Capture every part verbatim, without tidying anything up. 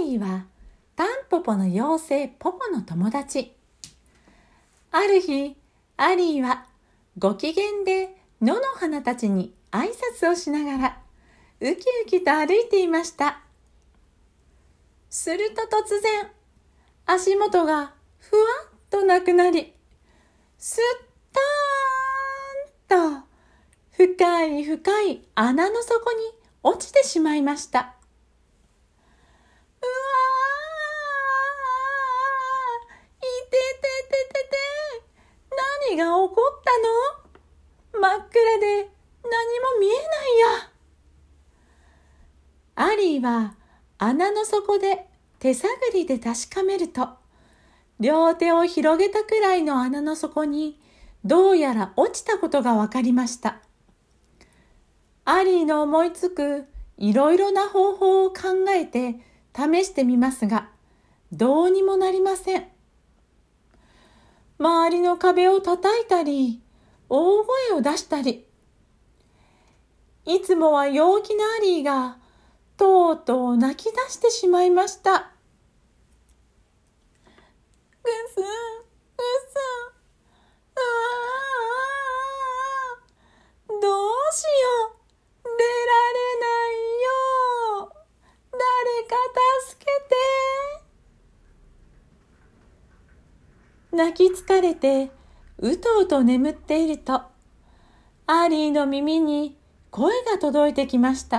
リーはタンポポの妖精ポポの友達。ある日、アリーはご機嫌で野の花たちに挨拶をしながらウキウキと歩いていました。すると突然、足元がふわっとなくなり、すったーんと深い深い穴の底に落ちてしまいました。うわー、いててててて、何が起こったの？真っ暗で何も見えないや。アリーは穴の底で手探りで確かめると、両手を広げたくらいの穴の底にどうやら落ちたことがわかりました。アリーの思いつくいろいろな方法を考えて試してみますが、どうにもなりません。周りの壁を叩いたり、大声を出したり、いつもは陽気なアリーがとうとう泣き出してしまいました。ぐすん、ぐすん、うわー、どうしよう、出られないよ、誰か助けて。泣き疲れてうとうと眠っていると、アリーの耳に声が届いてきました。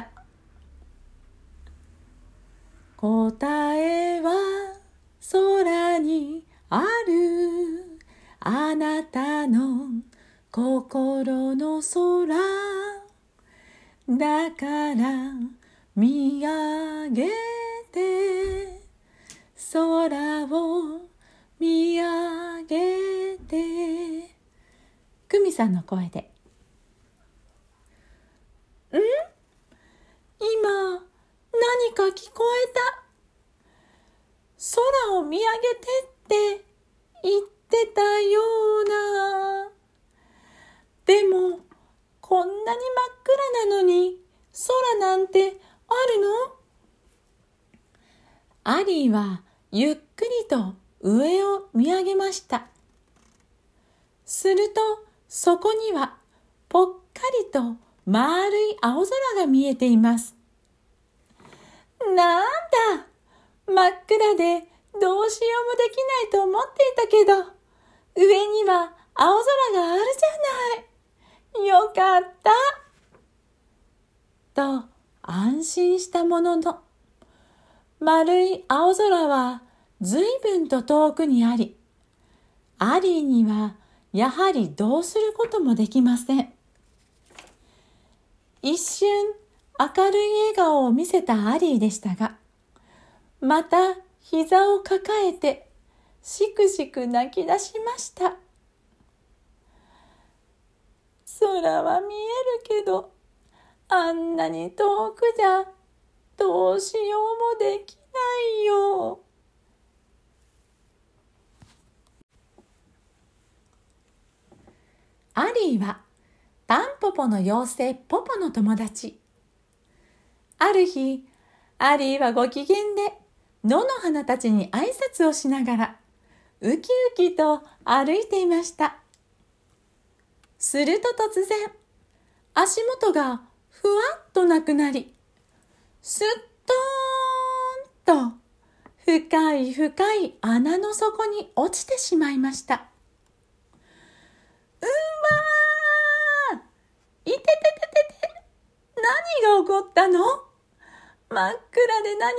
答えは空にある、あなたの心の空だから見上げて、空を見上げて。久美さんの声で。ん？今何か聞こえた。空を見上げてって言ってたような。でもこんなに真っ暗なのに空なんてあるの？アリーはゆっくりと上を見上げました。するとそこにはぽっかりと丸い青空が見えています。なんだ、真っ暗でどうしようもできないと思っていたけど、上には青空があるじゃない。よかった。と安心したものの、丸い青空はずいぶんと遠くにあり、アリーにはやはりどうすることもできません。一瞬明るい笑顔を見せたアリーでしたが、また膝を抱えてしくしく泣き出しました。空は見えるけど、あんなに遠くじゃどうしようもできないよ。アリーはタンポポの妖精ポポの友達。ある日、アリーはご機嫌で野の花たちに挨拶をしながらウキウキと歩いていました。すると突然、足元がふわっとなくなり、すっとーんと深い深い穴の底に落ちてしまいました。うわー、いててててて、何が起こったの？真っ暗で何も見えない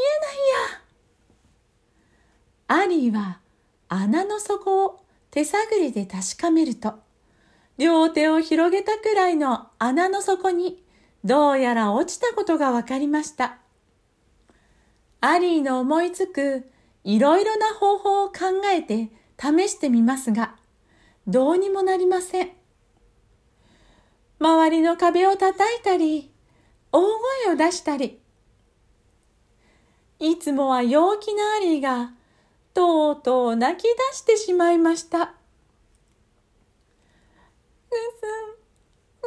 や。アリーは穴の底を手探りで確かめると、両手を広げたくらいの穴の底にどうやら落ちたことがわかりました。アリーの思いつくいろいろな方法を考えて試してみますが、どうにもなりません。周りの壁を叩いたり、大声を出したり、いつもは陽気なアリーがとうとう泣き出してしまいました。ぐすん、ぐ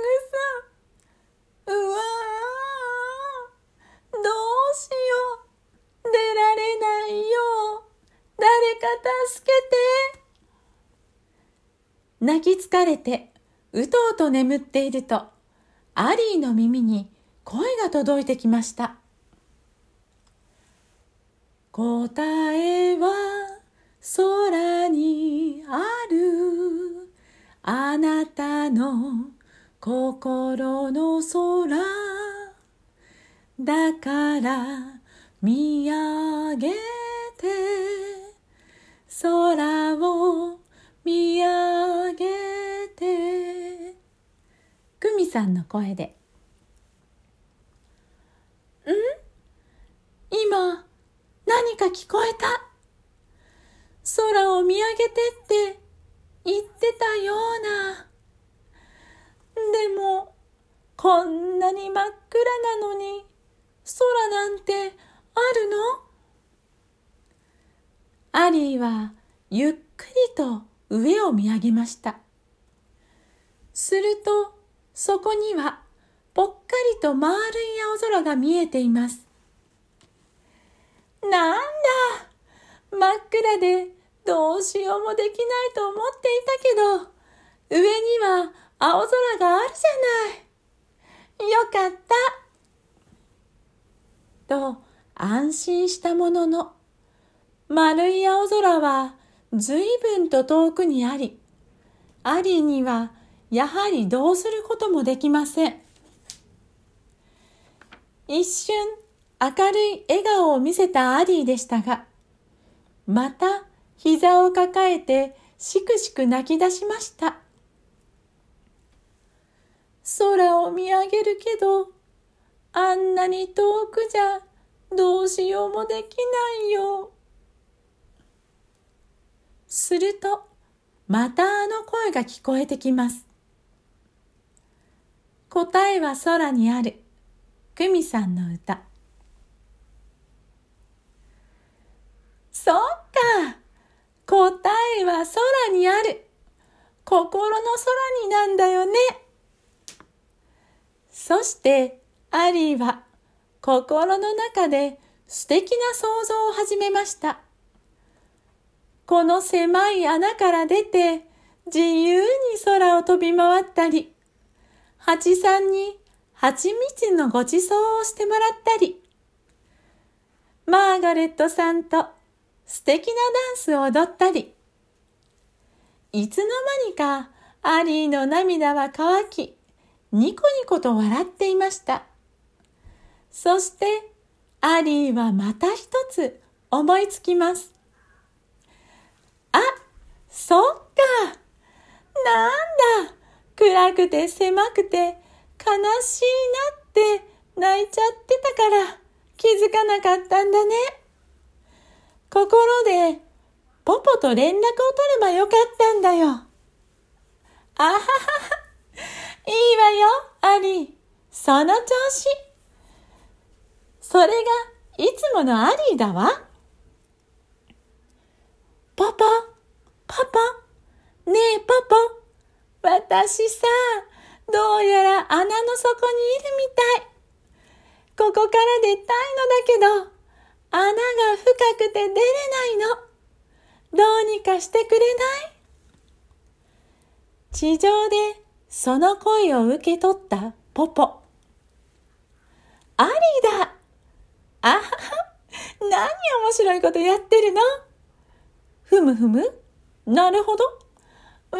すん、うわー、どうしよう、出られ泣き疲れてうとうと眠っていると、アリーの耳に声が届いてきました。答えは空にある、あなたの心の空だから見上げて、空を見上げて。久美さんの声で。ん？今何か聞こえた。空を見上げてって言ってたような。でもこんなに真っ暗なのに空なんてあるの？アリーはゆっくりと上を見上げました。するとそこにはぽっかりと丸い青空が見えています。なんだ、真っ暗でどうしようもできないと思っていたけど、上には青空があるじゃない。よかったと安心したものの、丸い青空はずいぶんと遠くにあり、アリーにはやはりどうすることもできません。一瞬明るい笑顔を見せたアリーでしたが、また膝を抱えてしくしく泣き出しました。空を見上げるけど、あんなに遠くじゃどうしようもできないよ。するとまたあの声が聞こえてきます。答えは空にある。久美さんの歌。そっか、答えは空にある。心の空になんだよね。そしてアリーは心の中で素敵な想像を始めました。この狭い穴から出て自由に空を飛び回ったり、蜂さんに蜂蜜のごちそうをしてもらったり、マーガレットさんと素敵なダンスを踊ったり、いつの間にかアリーの涙は乾き、ニコニコと笑っていました。そしてアリーはまた一つ思いつきます。あ、そっか。なんだ、暗くて狭くて悲しいなって泣いちゃってたから気づかなかったんだね。心でポポと連絡を取ればよかったんだよ。あははは、いいわよ、アリー。その調子。それがいつものアリーだわ。ポポ、ポポ、ねえポポ、私さ、どうやら穴の底にいるみたい。ここから出たいのだけど、穴が深くて出れないの。どうにかしてくれない？地上でその声を受け取ったポポ。アリーだ。あはは、何面白いことやってるの？ふむふむ、なるほど。わかった。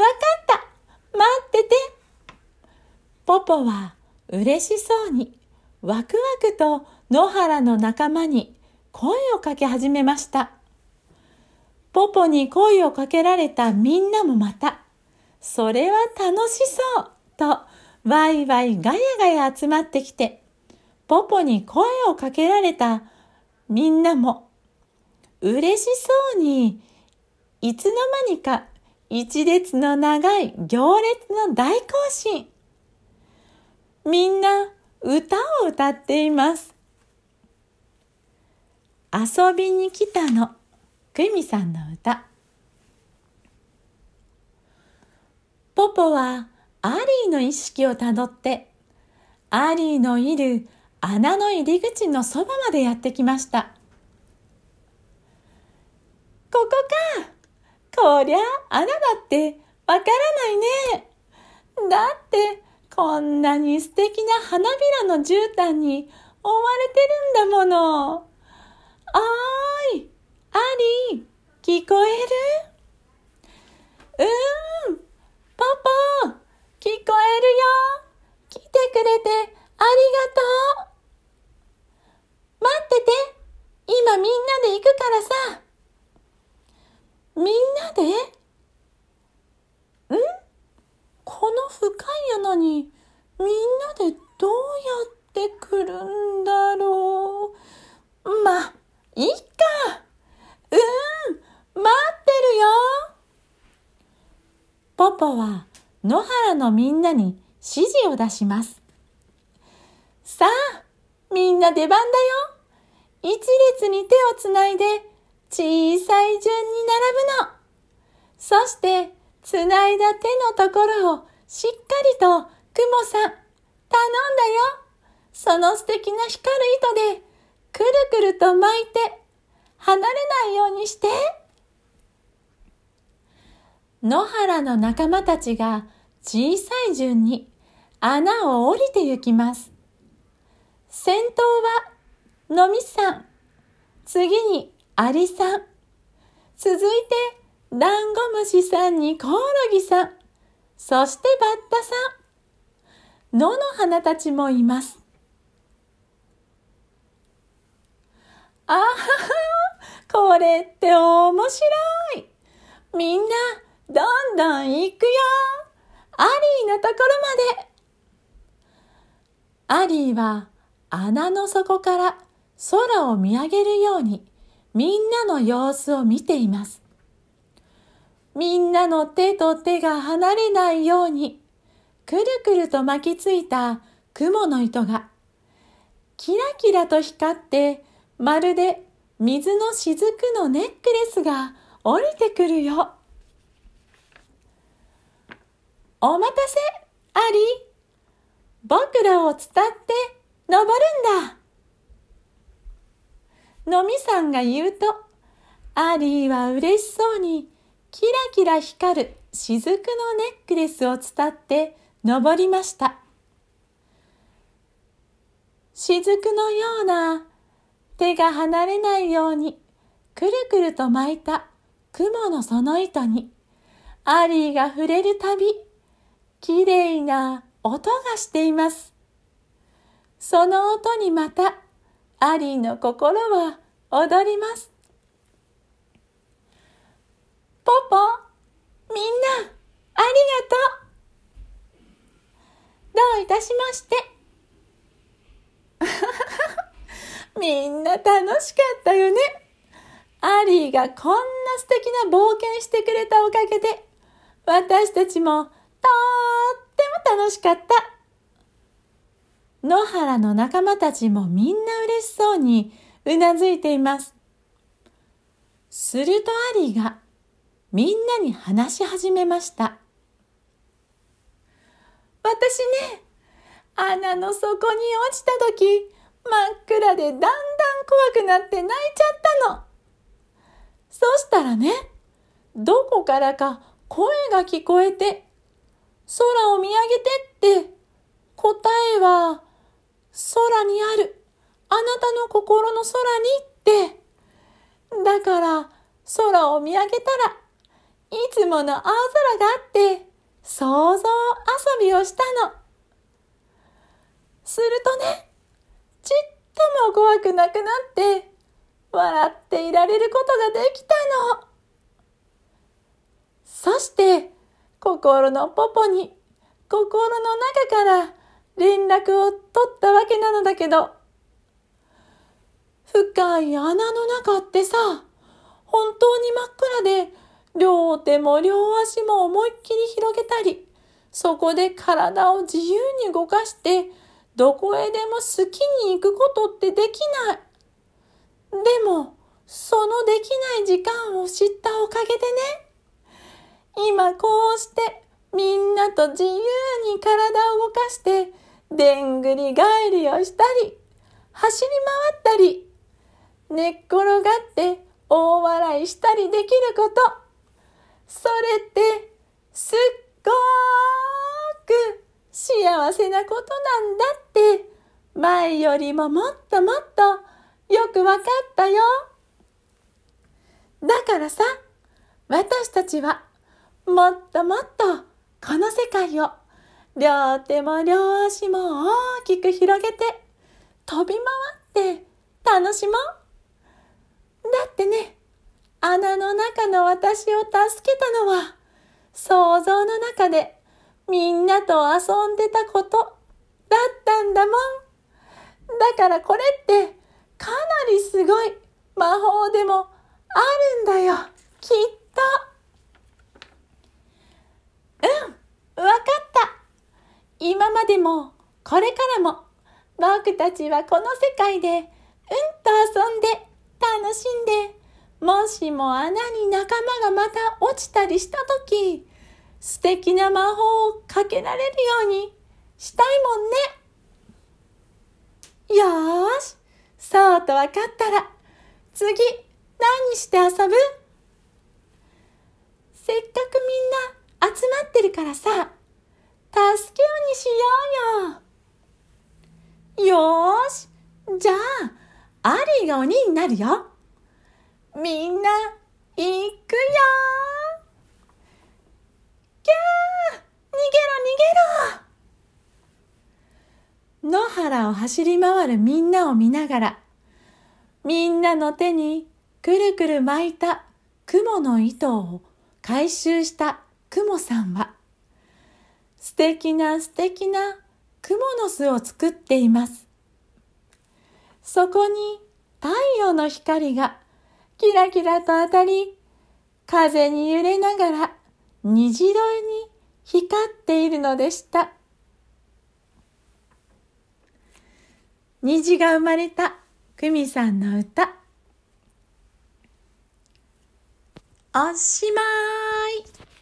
待ってて。ポポは嬉しそうにワクワクと野原の仲間に声をかけ始めました。ポポに声をかけられたみんなもまた、それは楽しそうとワイワイガヤガヤ集まってきて、ポポに声をかけられたみんなも嬉しそうに、いつの間にか一列の長い行列の大行進。みんな歌を歌っています。遊びに来たの、久美さんの歌。ポポはアリーの意識をたどって、アリーのいる穴の入り口のそばまでやってきました。ここか。こりゃ穴だってわからないね。だって、こんなに素敵な花びらの絨毯に覆われてるんだもの。おーい、アリー、聞こえる？うーん、ポポ、聞こえるよ。来てくれてありがとう。待ってて、今みんなで行くからさ。みんなで？ん？この深い穴にみんなでどうやって来るんだろう。ま、いっか。うーん、待ってるよ。ポポは野原のみんなに指示を出します。さあ、みんな出番だよ。一列に手をつないで小さい順に並ぶの。そしてつないだ手のところをしっかりとクモさん頼んだよ。その素敵な光る糸でくるくると巻いて離れないようにして。野原の仲間たちが小さい順に穴を降りて行きます。先頭はのみさん、次にアリさん、続いてダンゴムシさんにコオロギさん、そしてバッタさん、野の花たちもいます。あはは、これって面白い。みんなどんどん行くよ。アリーのところまで。アリーは穴の底から空を見上げるようにみんなの様子を見ています。みんなの手と手が離れないようにくるくると巻きついた雲の糸がキラキラと光ってまるで水の雫のネックレスが降りてくるよ。お待たせ、アリー。僕らを伝って登るんだ。のみさんが言うと、アリーは嬉しそうにキラキラ光る雫のネックレスを伝って登りました。雫のような手が離れないようにくるくると巻いた雲のその糸にアリーが触れるたびきれいな音がしています。その音にまたアリーの心は踊ります。ポポ、みんなありがとう。どういたしまして。みんな楽しかったよね。アリーがこんな素敵な冒険してくれたおかげで私たちもとっても楽しかった。野原の仲間たちもみんな嬉しそうにうなずいています。するとアリーがみんなに話し始めました。私ね、穴の底に落ちたとき真っ暗でだんだん怖くなって泣いちゃったの。そしたらね、どこからか声が聞こえて、空を見上げてって、答えは空にある、あなたの心の空にって。だから空を見上げたらいつもの青空があって想像遊びをしたの。するとね、ちっとも怖くなくなって笑っていられることができたの。そして心のポポに心の中から連絡を取ったわけなのだけど、深い穴の中ってさ、本当に真っ暗で両手も両足も思いっきり広げたり、そこで体を自由に動かしてどこへでも好きに行くことってできない。でもそのできない時間を知ったおかげでね、今こうしてみんなと自由に体を動かしてでんぐり返りをしたり走り回ったり寝っ転がって大笑いしたりできること、それってすっごーく幸せなことなんだって前よりももっともっとよくわかったよ。だからさ、私たちはもっともっとこの世界を両手も両足も大きく広げて飛び回って楽しもう。だってね、穴の中の私を助けたのは想像の中でみんなと遊んでたことだったんだもん。だからこれってかなりすごい魔法でもあるんだよ、きっと。うん、わかった。今までもこれからも僕たちはこの世界でうんと遊んで楽しんで、もしも穴に仲間がまた落ちたりしたとき、素敵な魔法をかけられるようにしたいもんね。よーし、そうとわかったら次何して遊ぶ？せっかくみんな集まってるからさ、助けようにしようよ。よーし、じゃあアリーが鬼になるよ。みんな行くよー。キャー、逃げろ逃げろ。野原を走り回るみんなを見ながら、みんなの手にくるくる巻いた雲の糸を回収した雲さんは、素敵な素敵な雲の巣を作っています。そこに太陽の光がキラキラと当たり、風に揺れながら虹色に光っているのでした。虹が生まれた久美さんの歌。おしまい。